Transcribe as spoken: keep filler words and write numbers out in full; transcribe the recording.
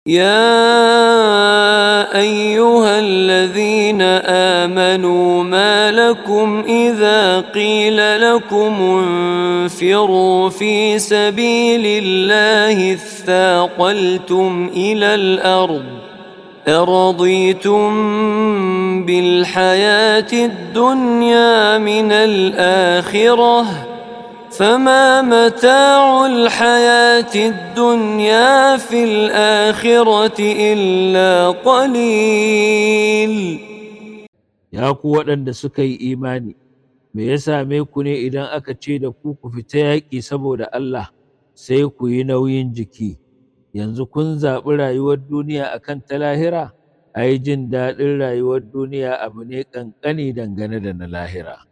يا أيها الذين آمنوا ما لكم إذا قيل لكم انفروا في سبيل الله اثاقلتم إلى الأرض أرضيتم بالحياة الدنيا من الآخرة فما متاع الحياة الدنيا في الآخرة إلا قليل. Ya ku waɗanda suka yi imani, me ya same ku ne idan aka ce da ku ku fita yaƙi saboda Allah sai ku yi nauyin jiki, yanzu kun zaɓi rayuwar duniya akan ta lahira? Ai jin daɗin rayuwar duniya abu ne ƙanƙani dangane da na lahira.